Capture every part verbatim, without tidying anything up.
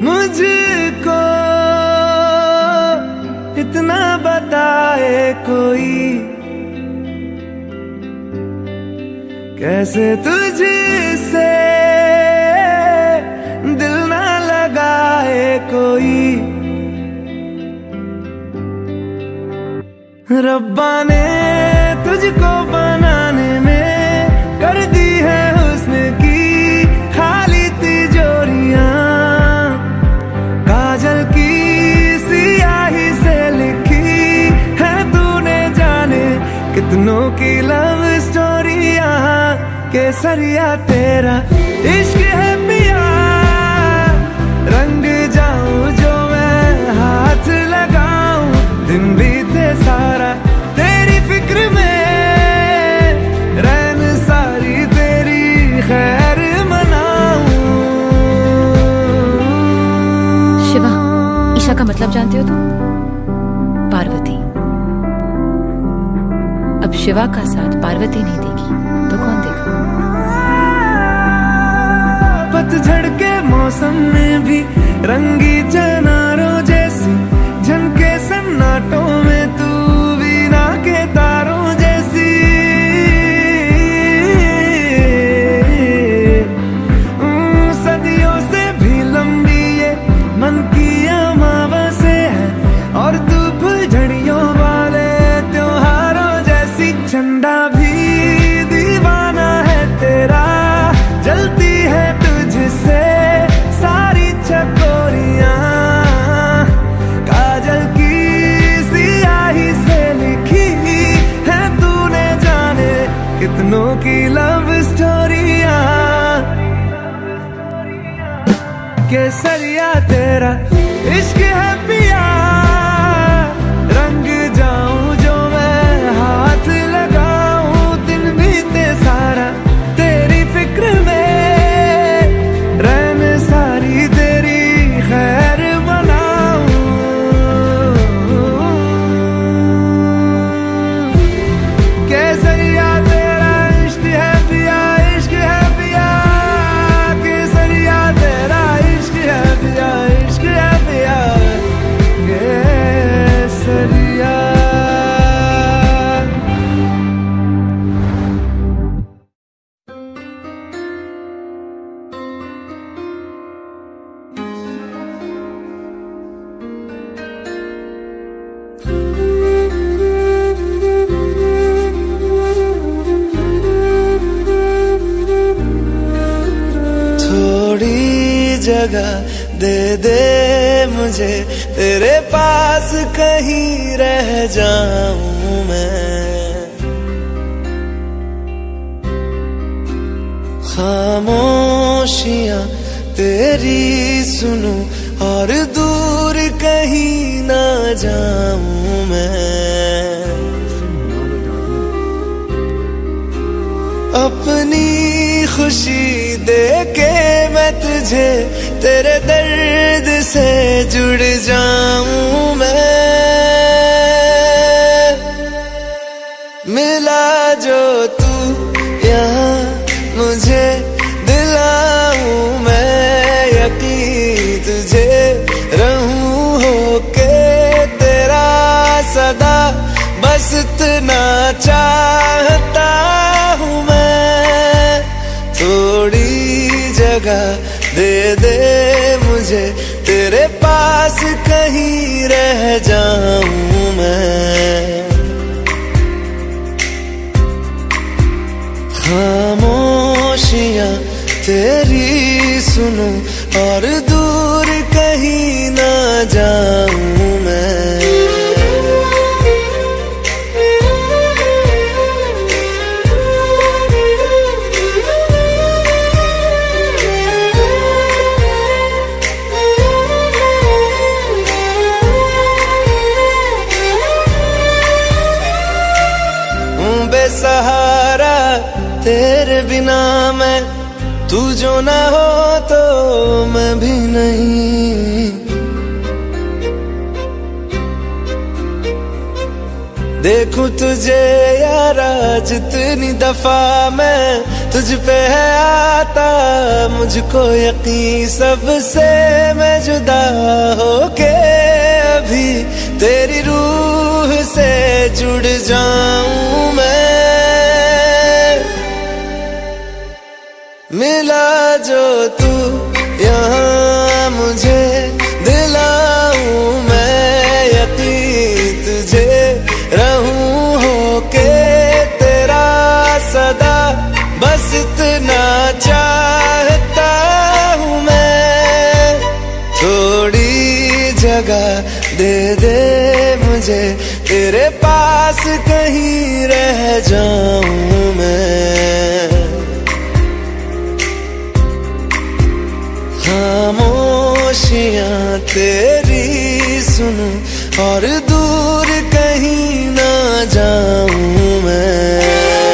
मुझको इतना बताए कोई, कैसे तुझसे दिल ना लगाए कोई। रब्बा ने तुझको बनाने में कर दी है हुस्न की खाली तिजोरियां, काजल की सियाही से लिखी है तूने जाने कितनों की लव स्टोरियां। केसरिया तेरा इश्क है पिया, रंग जाऊं जो मैं हाथ लगाऊं, दिन बीते सारा तेरी फिक्र में, रैन सारी तेरी खैर मनाऊं। शिवा, ईशा का मतलब जानते हो तुम? पार्वती। अब शिवा का साथ पार्वती नहीं देगी तो कौन देगा? पतझड़ के मौसम में भी रंगी चनारों जैसी झनके सन्नाटों में तू वीणा के तारों जैसी। सदियों से भी लंबी ये मन की अमावस्या है, और तू फुलझड़ियों वाले त्योहारों जैसी। चंदा भी दीवाना है तेरा, जलती है तुझसे सारी चकोरियां, काजल की सियाही से लिखी है तूने जाने कितनों की लव स्टोरियां। केसरिया तेरा इश्क है पिया, रंग जाऊं जो मैं हाथ लगाऊं, दिन बीते सारा तेरी फिक्र में, रैन सारी तेरी खैर बनाऊं। केसरिया तेरा इश्क है पिया, इश्क है पिया, केसरिया तेरा इश्क है पिया, इश्क है पिया, केसरिया। थोड़ी जगह दे दे मुझे, तेरे पास कहीं रह जाऊं मैं। खामोशियां तेरी सुनूं और दूर कहीं ना जाऊं मैं। अपनी खुशी दे के मैं तुझे तेरे दर्द से जुड़ जाऊं मैं। मिला जो तू यहाँ मुझे दिलाऊं मैं यकीन तुझे, रहूं होके तेरा सदा, बस इतना चाहता हूँ मैं। थोड़ी जगह दे दे मुझे, तेरे पास कहीं रह जाऊं मैं। खामोशियां तेरी सुनूं और दूर कहीं ना जाऊं मैं। बेसहारा तेरे बिना मैं, तू जो ना हो तो मैं भी नहीं। देखूं तुझे यारा जितनी दफा मैं तुझ पे है आता, मुझको यकीन सबसे मैं जुदा होके अभी तेरी रूह से जुड़ जाऊं मैं। मिला जो तू यहाँ मुझे दिलाऊं मैं यकीन तुझे रहूं होके तेरा सदा, बस इतना चाहता हूँ मैं। थोड़ी जगह दे दे मुझे तेरे पास, कहीं रह जाऊं मैं। खामोशियां तेरी सुनूं और दूर कहीं ना जाऊं मैं।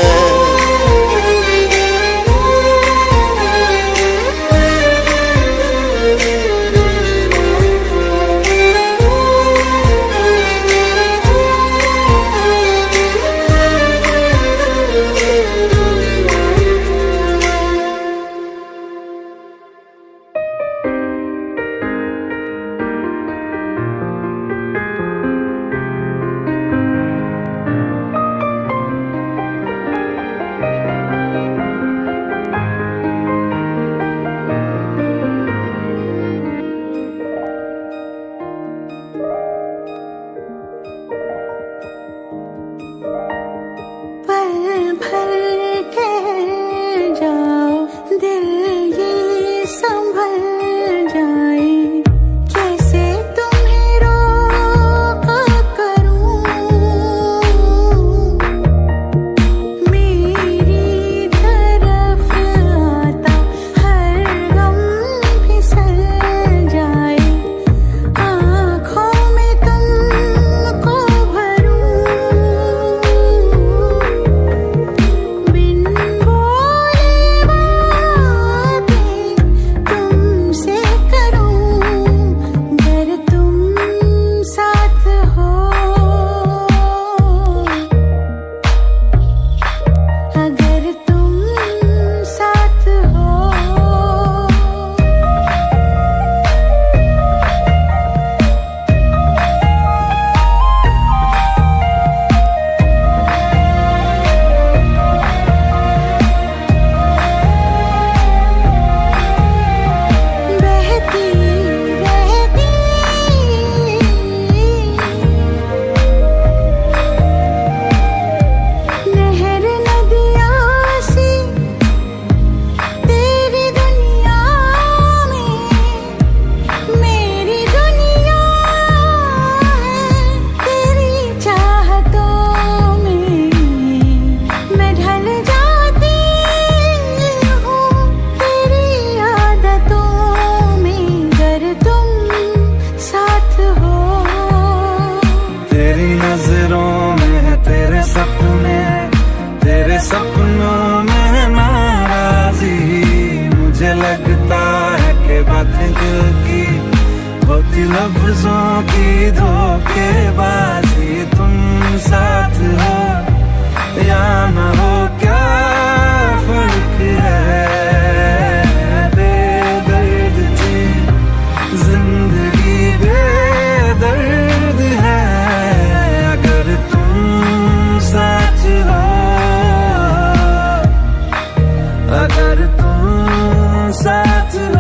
सपनों में नाराजी, मुझे लगता है कि बातें दिल की होती लफ्जों की धोखेबाजी। तुम साथ हो या न हो क्या फर्क है, बेदर्द थी जिंदगी बेदर्द है। अगर तुम साथ हो, अगर तुम साथ हो।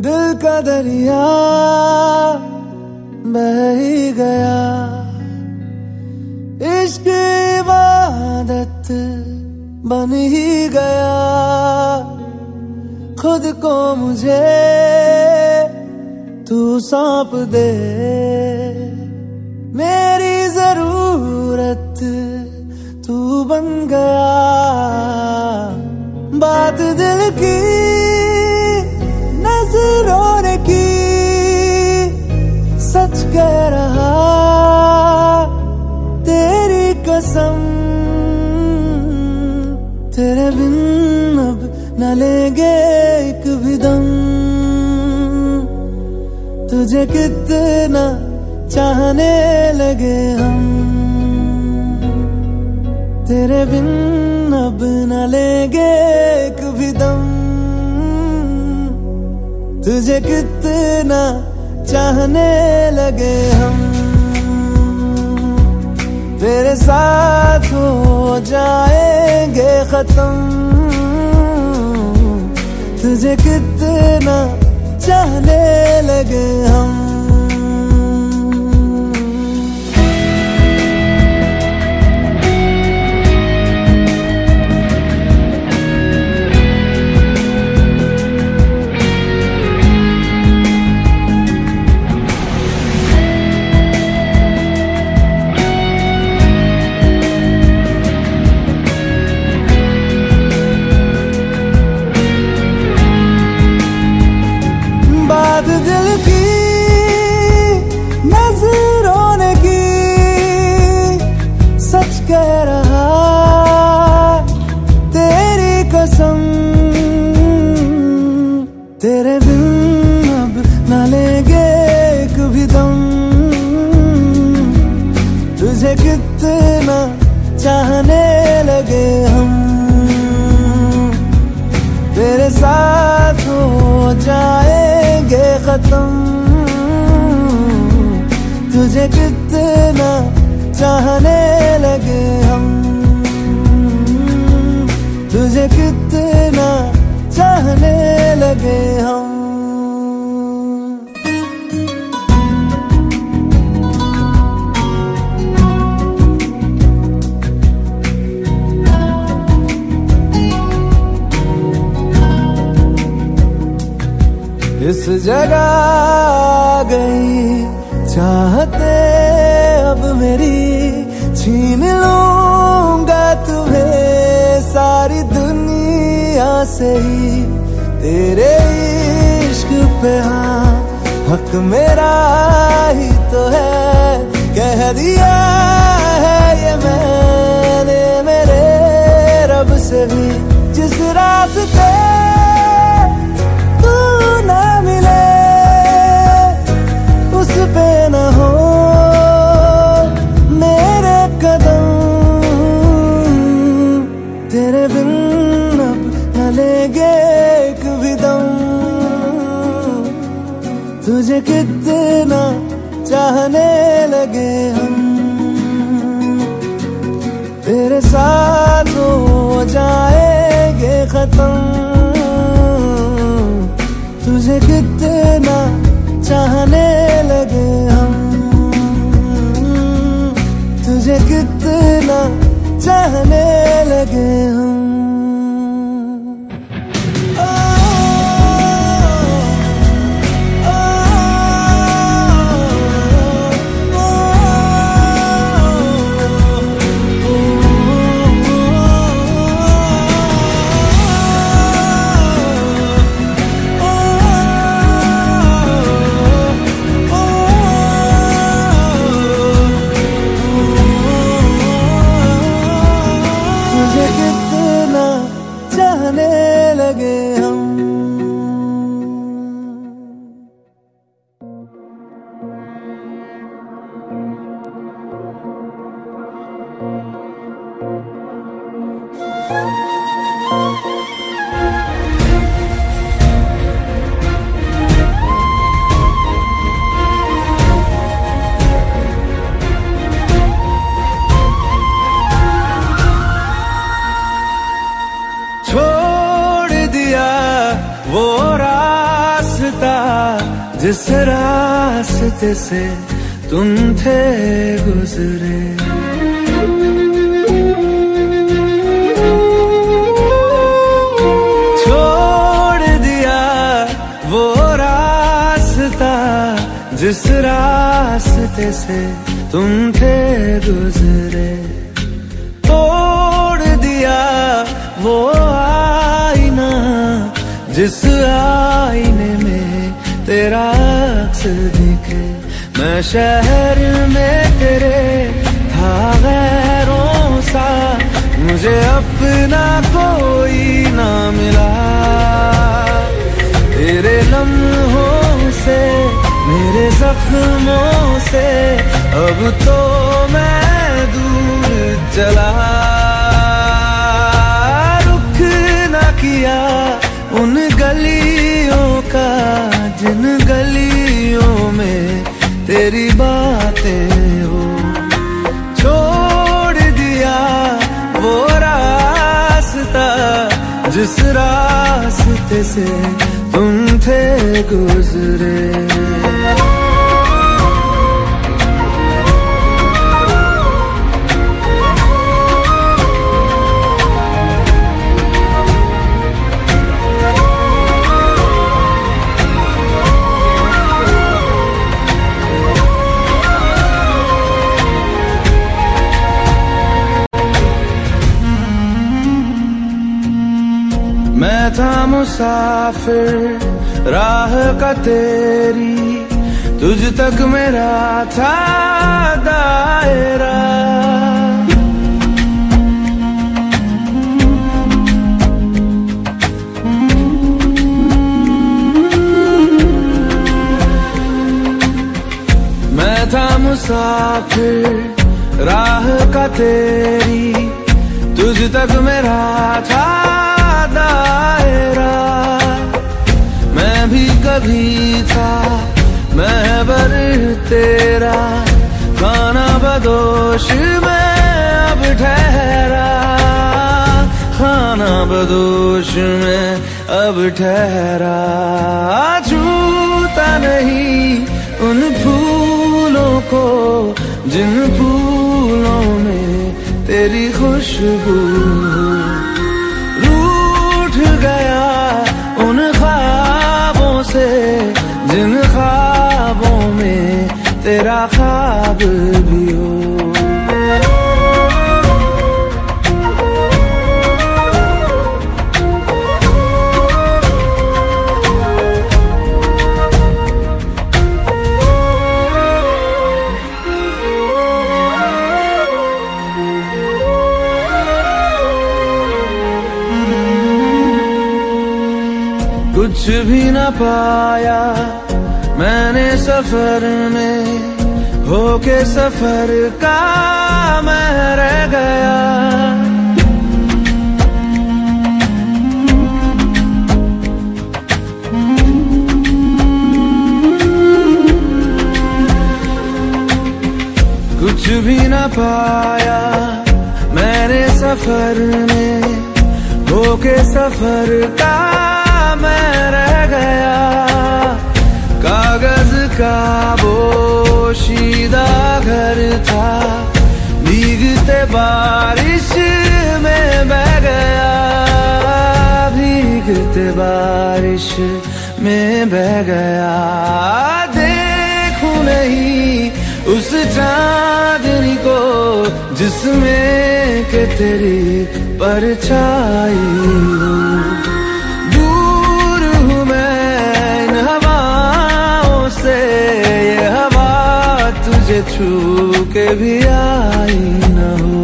दिल का दरिया बह ही गया, इश्क इबादत बन ही गया। खुद को मुझे तू सौंप दे, मेरी जरूरत तू बन गया। बात दिल की नजरों ने की, सच कह रहा तेरी कसम। तेरे बिन अब न लेंगे एक भी दम, तुझे कितना चाहने लगे हम। तेरे बिन अब न लेंगे एक भी दम, तुझे कितना चाहने लगे हम। तेरे साथ हो जाएंगे खत्म, तुझे कितना चाहने लगे हम। दिल की नजरों ने की, सच कह रहा तेरी कसम। तेरे बिन अब न लेंगे एक भी दम, तुझे कितना चाहने लगे हम। तेरे साथ हो जाएंगे खत्म, तुझे कितना चाहने लगे हम। तुझे कितना चाहने लगे हम। इस जगह आ गई चाहते अब मेरी, छीन लूंगा तुम्हें सारी दुनिया से ही। तेरे इश्क पे हाँ हक मेरा ही तो है, कह दिया है ये मैंने मेरे रब से भी। जिस रास्ते पे न हो मेरे कदम, तेरे बिन अब न लेंगे एक भी दम, तुझे कितना चाहने लगे हम। तेरे साथ हो जाएंगे खत्म, तुझे कितना चाहने लगे हम। तुझे कितना चाहने लगे हम। तुझे कितना जिस रास्ते से तुम थे गुजरे। छोड़ दिया वो रास्ता जिस रास्ते से तुम थे गुजरे। तोड़ दिया वो आईना जिस आईने में तेरा अक्स दिखे। मैं शहर में तेरे था गैरों सा, मुझे अपना कोई ना मिला। तेरे लम्हों से मेरे जख्मों से अब तो मैं दूर चला। रुख ना किया उन गलियों का जिन गलियों में तेरी बातें हो। छोड़ दिया वो रास्ता जिस रास्ते से तुम थे गुजरे। मैं था मुसाफिर राह का तेरी, तुझ तक मेरा था दायरा। मैं था मुसाफिर राह का तेरी, तुझ तक मेरा था दायरा। मैं भी कभी था महबर तेरा, खाना बदोश में अब ठहरा। खाना बदोश में अब ठहरा। छूता नहीं उन फूलों को जिन फूलों में तेरी खुशबू। गया उन ख्वाबों से जिन ख्वाबों में तेरा ख्वाब भी हो। कुछ भी न पाया मैंने सफर में, होके सफर का मैं रह गया। कुछ भी न पाया मैंने सफर में, होके सफर का मैं रह गया। कागज का बोशीदा घर था, भीगते बारिश में बह गया। भीगते बारिश में बह गया। देखूं नहीं उस चांदनी को जिसमें के तेरी परछाई हो। ये हवा तुझे छू के भी आई न हो।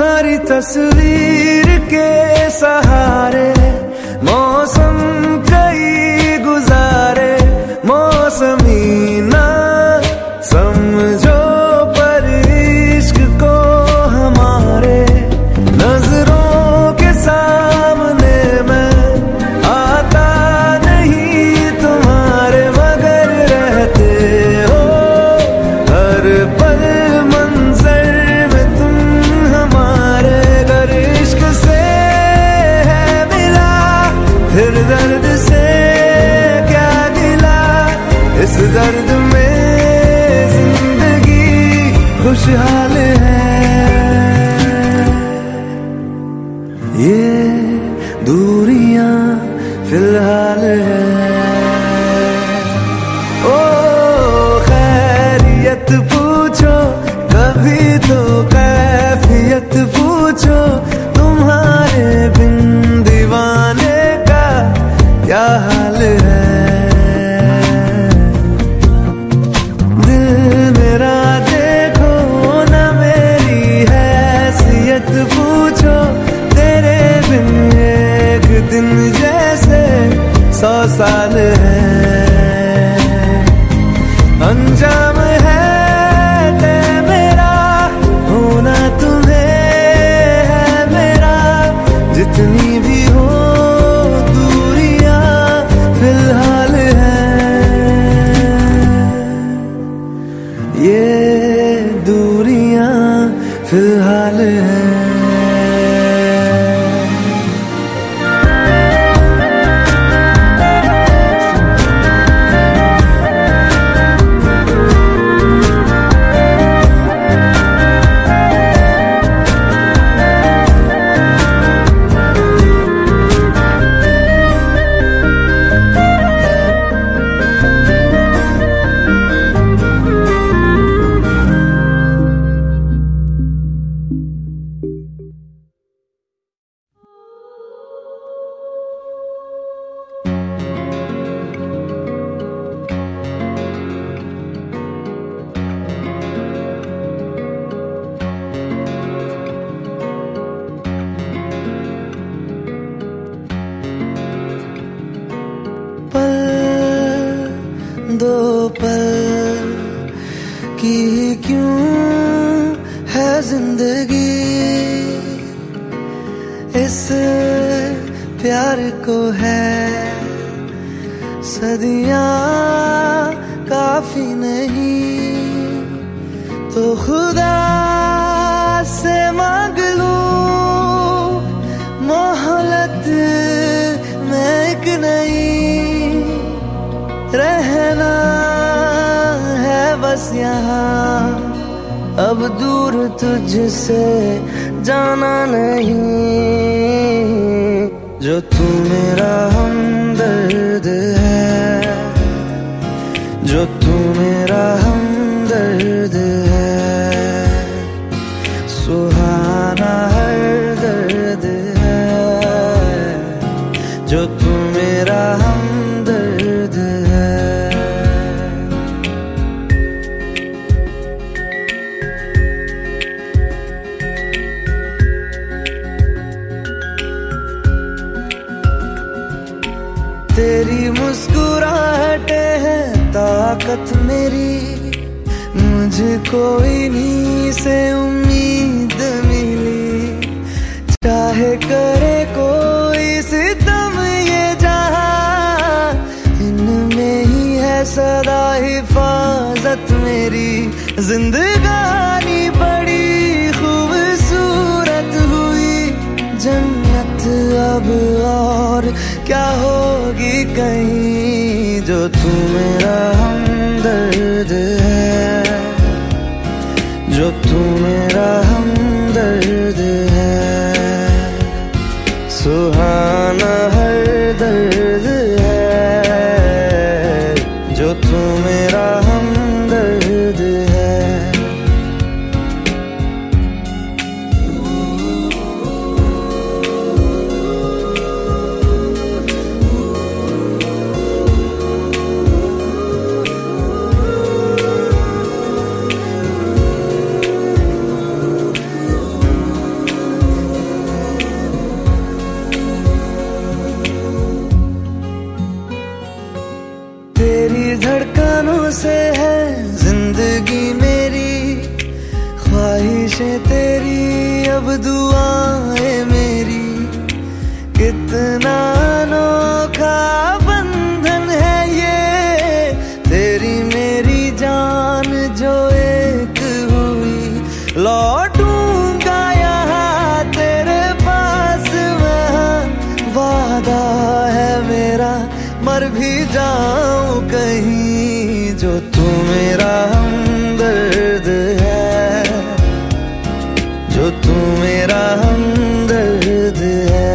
तुम्हारी तस्वीर के सहारे मौसम कई गुजारे, मौसमी ना समझो पर इश्क को हमारे, नजरों के सामने मैं आता नहीं तुम्हारे, मगर रहते हो हर पल मंजर में तुम हमारे। अगर इश्क से है मिला फिर दर्द से क्या गिला, इस दर्द में जिंदगी खुशहाल है। ये दूरियां फिलहाल है। ओ खैरियत पूछो कभी तो कैफियत पूछो, तुम्हारे बिन दीवाने का क्या हाल है। दिल मेरा देखो ना मेरी हैसियत पूछो, तेरे बिन एक दिन जैसे सौ साल है। अंजाम है ते मेरा होना तुम्हें है मेरा, जितनी भी हो दूरियां फिलहाल है। ये दूरियां फिलहाल है। दो पल की क्यों है जिंदगी, इस प्यार को है सदियां काफी नहीं, तो खुदा से मांग लूं मोहलत में एक नहीं, रहना है बस यहाँ अब दूर तुझसे जाना नहीं। जो तू मेरा हमदर्द है, जो तू मेरा हमदर्द है, सुहाना हर दर्द है। जो तू मेरा हमदर्द है। तेरी मुस्कुराहटें हैं ताकत मेरी, मुझको इन्हीं से उम्मीद मिली। चाहे करे कोई सितम ये जहां, इनमें ही है सदा हिफाजत मेरी। जिंदगानी बड़ी खूबसूरत हुई, जन्नत अब और क्या होगी कहीं। जो तू मेरा हमदर्द है, जो तू मेरा हमदर्द है, सुहाना हर दर्द है। जो तू मेरा हमदर्द है। अब दुआएं मेरी, कितना अनोखा बंधन है ये, तेरी मेरी जान जो एक हुई। लौटूंगा यहाँ तेरे पास मैं, वादा है मेरा, मर भी जाऊं कहीं, जो तू मेरा हमदर्द है, जो तू मेरा हमदर्द है।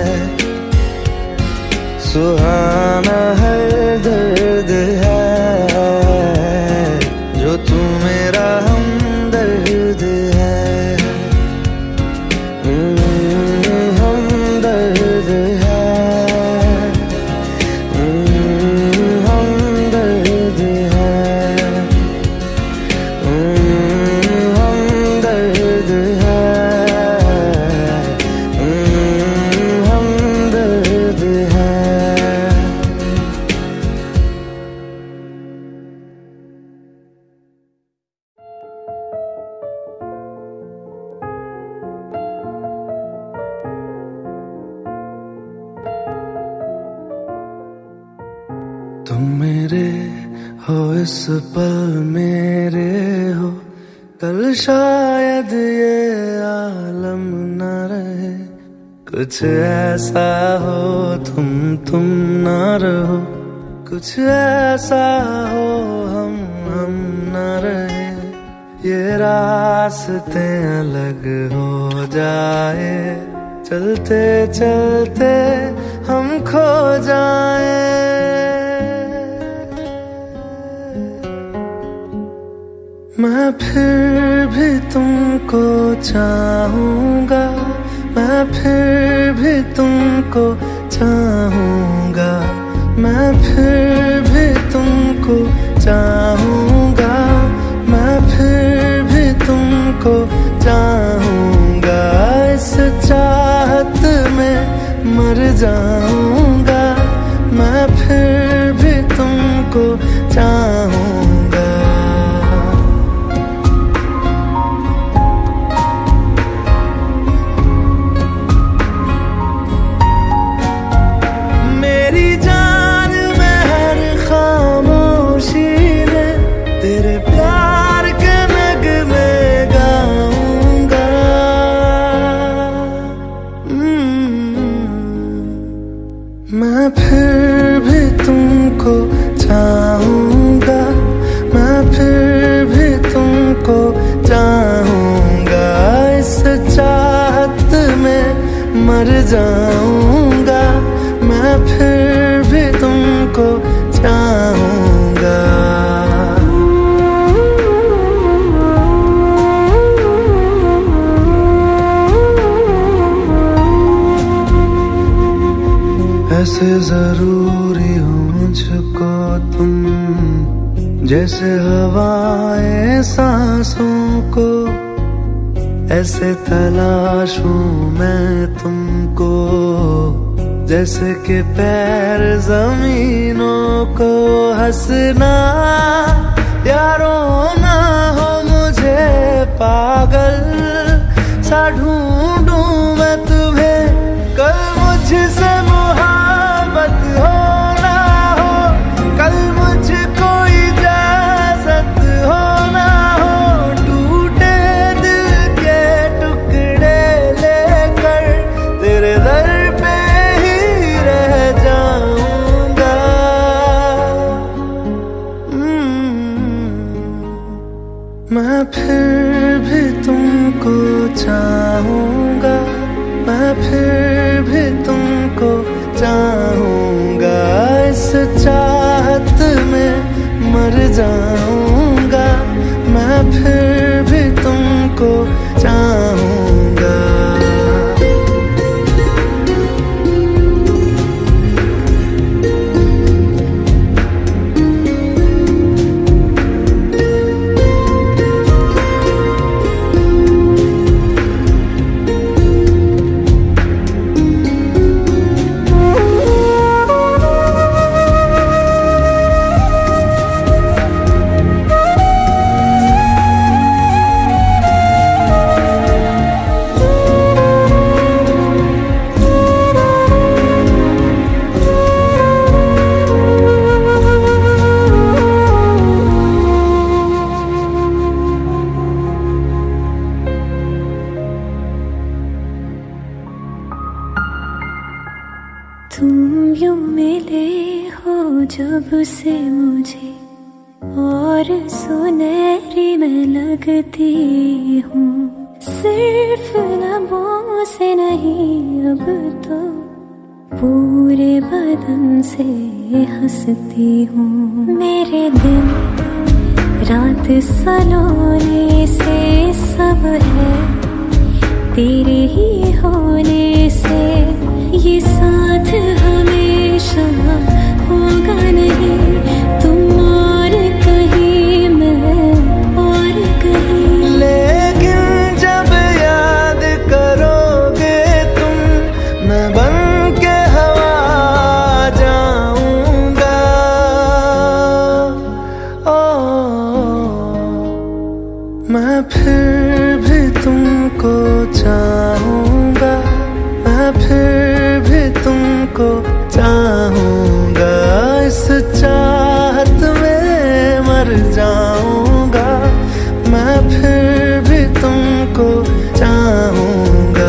सुहाना हर दर्द है, जो तू मेरा हमदर्द है। हमदर्द है, हमदर्द है, हमदर्द है, हमदर्द है। तुम मेरे हो इस पल मेरे हो, कल शायद ये आलम न रहे। कुछ ऐसा हो तुम तुम ना रहो, कुछ ऐसा हो हम हम न रहे। ये रास्ते अलग हो जाए, चलते चलते हम खो जाए। मैं फिर भी तुमको चाहूंगा, मैं फिर भी तुमको चाहूंगा, मैं फिर भी तुमको चाहूंगा, मैं फिर भी तुमको चाहूंगा। इस चाहत में मर जाऊंगा, मैं फिर भी तुमको चाहूंगा। मैं फिर भी तुमको चाहूंगा, मैं फिर भी तुमको चाहूंगा। इस चाहत में मर जाऊंगा, मैं फिर भी तुमको चाहूंगा। ऐसे जरूरी हो मुझको तुम, जैसे हवाएं सांसों को। ऐसे तलाशूं मैं तुमको, जैसे कि पैर जमीनों को। हंसना या रोना हो मुझे पागल सा ढूंढूं मैं तुम्हें। कल मुझसे मोहब्बत हो ना हो, कल मुझको इजाजत हो ना हो। टूटे दिल के टुकड़े लेकर तेरे दर पे ही रह जाऊंगा। मैं फिर भी तुमको चाहूंगा, मैं फिर भी तुमको चाहूंगा। इस चाहत में मर जाऊंगा, मैं फिर भी तुमको चाहूंगा। तुम यूं मिले हो जब से मुझे और सुनहरी मैं लगती हूँ, सिर्फ लबों से नहीं अब तो पूरे बदन से हंसती हूँ। मेरे दिन रात सलोने से सब है तेरे ही होने से, ये साथ हमेशा होगा नहीं, तुम और कहीं मैं और कहीं। लेकिन जब याद करोगे तुम, मैं बन के हवा जाऊंगा। ओ मैं फिर भी तुमको चाहूंगा, मैं फिर भी तुमको चाहूंगा, इस चाहत में मर जाऊंगा, मैं फिर भी तुमको चाहूंगा।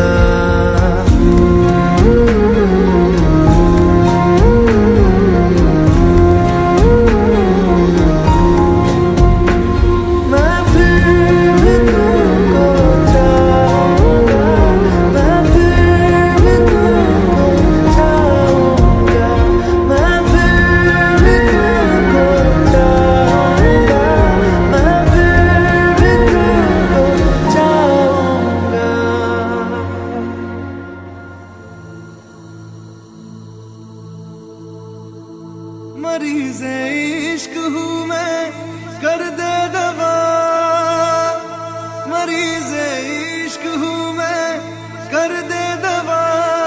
मरीज़े इश्क हूँ मैं, कर दे दवा, मरीज़े इश्क हूँ मैं, कर दे दवा।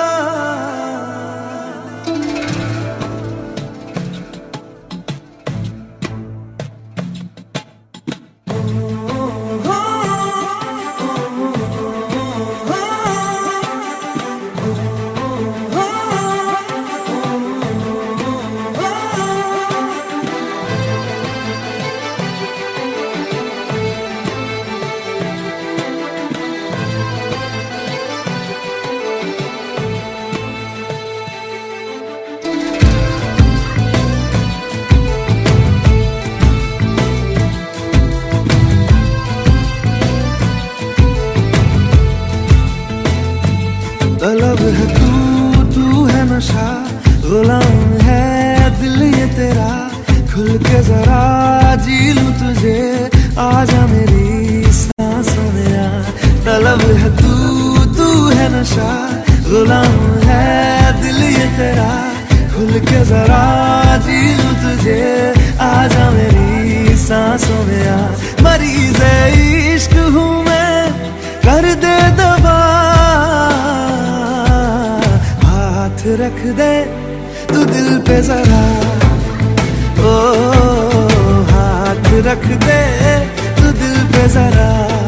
तलब है तू, तू है नशा, गुलाम है दिल ये तेरा, खुल के जरा जी लूं तुझे, आजा मेरी सांसों में आ। तलब है तू, तू है नशा, गुलाम है दिल ये तेरा, खुल के जरा जी लूं तुझे, आजा मेरी सांसों में आ। मरीज़े इश्क हूँ मैं, कर दे दवा, हाथ रख दे तू दिल पे जरा, ओ हाथ रख दे तू दिल पे जरा।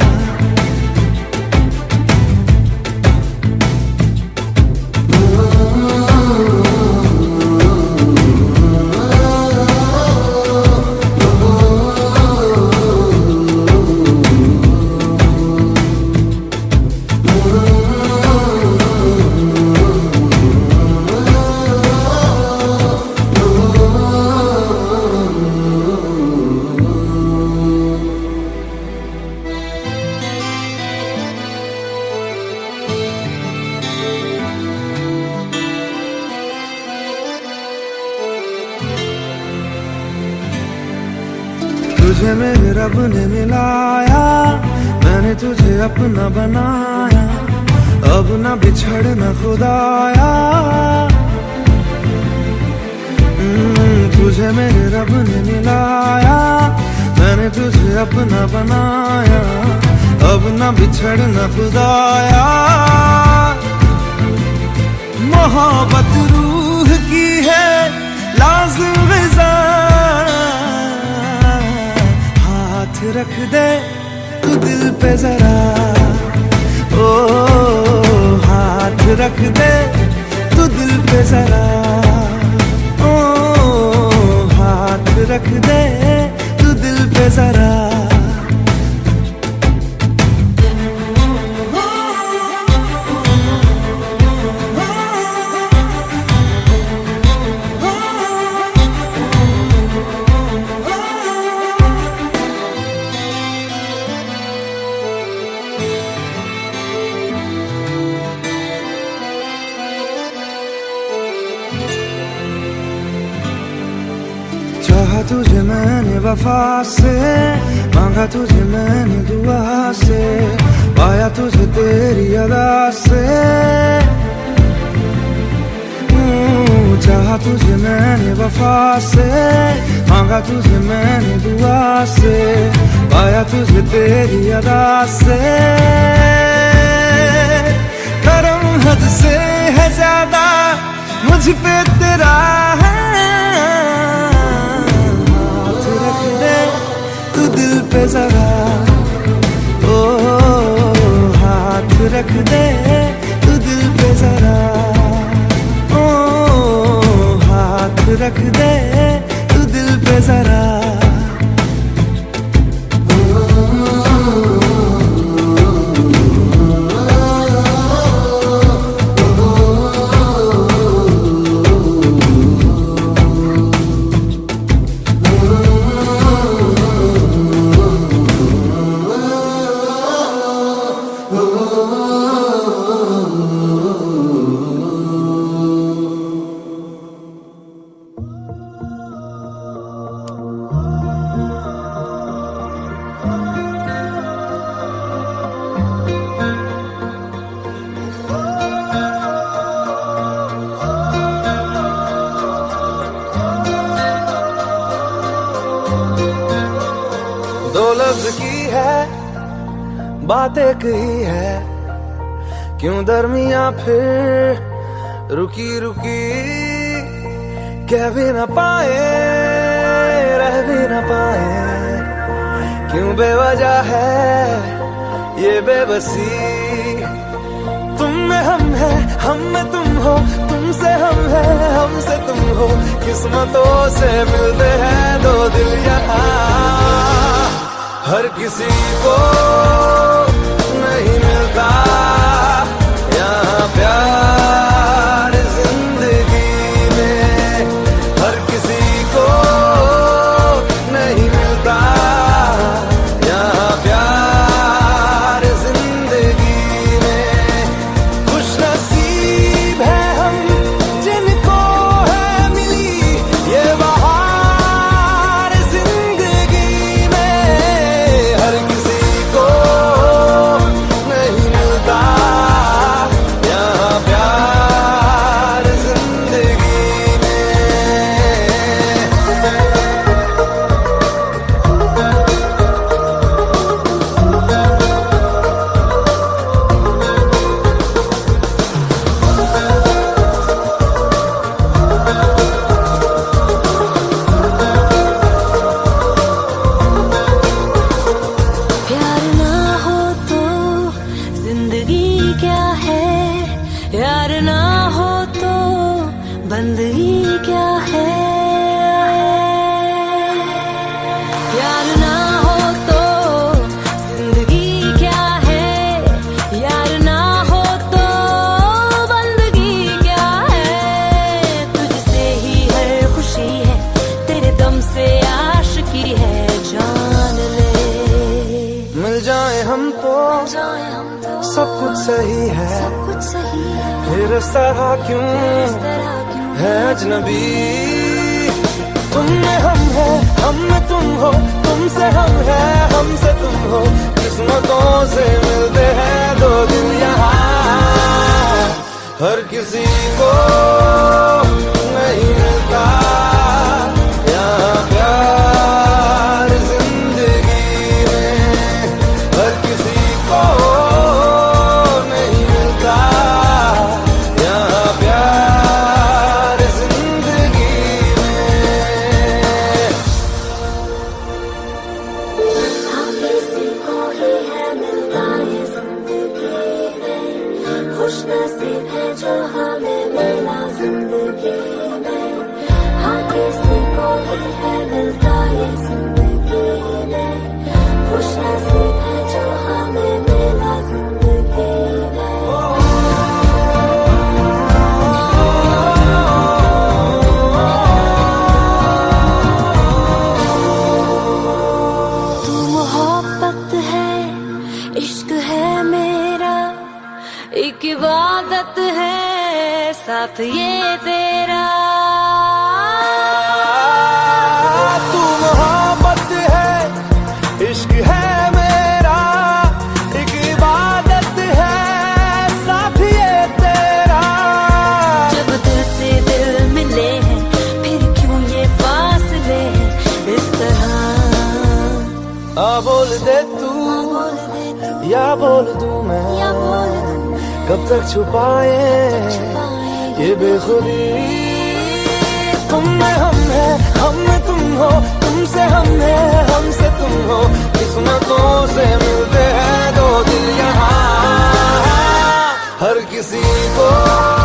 तुझे मेरे रब ने मिलाया, मैंने तुझे अपना बनाया, अब ना बिछड़ना खुदाया। तुझे मेरे रब ने मिलाया, मैंने तुझे अपना बनाया, अब ना बिछड़ना खुदाया। मोहब्बत रूह की है लाज़िम ग़िज़ा, हाथ रख दे तू दिल पे जरा, ओ हाथ रख दे तू दिल पे जरा, ओ हाथ रख दे तू दिल पे जरा। तुझे मैंने वफा से, मांगा तुझे मैंने दुआ से, पाया तुझे तेरी अदा से। चाहा तुझे मैंने वफा से, मांगा तुझे मैंने दुआ से, पाया तुझे तेरी अदा से। करम हद से है ज्यादा मुझ पे तेरा है, हाथ रख दे तू दिल पे जरा, ओ हाथ रख दे तू दिल पे जरा, ओ हाथ रख दे तू दिल पे जरा। दो लफ्ज की है बात एक ही है, क्यों दरमिया फिर रुकी रुकी, कह भी न पाए रह भी न पाए, क्यों बेवजह है ये बेबसी। तुम में हम है हम में तुम हो, तुमसे हम है हमसे तुम हो, किस्मतों से मिलते हैं दो दिल यहाँ। हर किसी को नहीं मिलता यहाँ प्यार जिंदगी में, हर किसी को नहीं मिलता यहाँ प्यार जिंदगी में। खुश नसीब है हम जिनको है मिली ये बहार जिंदगी में, हर किसी को नहीं मिलता यहाँ प्यार जिंदगी में। प्यार ना हो तो जिंदगी क्या है, यार ना हो तो बंदगी क्या है। प्यार ना हो तो जिंदगी क्या है, यार ना हो तो बंदगी क्या है। तुझसे ही हर खुशी है, तेरे दम से आशिकी है, जान ले। मिल जाए हम तो सब कुछ सही है, कुछ सही है, फिर इस तरह क्यों इस तरह क्यों है अजनबी। तुम में हम है हम में तुम हो, तुमसे हम है हमसे तुम हो, किस्मतों से मिलते हैं दो दिल यहाँ। हर किसी को नहीं मिलता यहाँ प्यार जिंदगी में, हर किसी को नहीं मिलता यहाँ प्यार जिंदगी में। हाँ किसी को ही है मिलता ये जिंदगी में, खुश नसीब है जो हमें मिला जिंदगी में। हाँ किसी को ही है मिलता ये जिंदगी में, खुश नसीब है जो हमें मिला जिंदगी में। तू मोहब्बत है, इश्क है मेरा, एक इबादत है साथ ये तेरा। तू तक छुपाए ये बेखुदी। तुम में हम है, हम में तुम हो, तुमसे हम है, हमसे तुम हो, किस्मतों से मिलते हैं दो दिल यहाँ। हर किसी को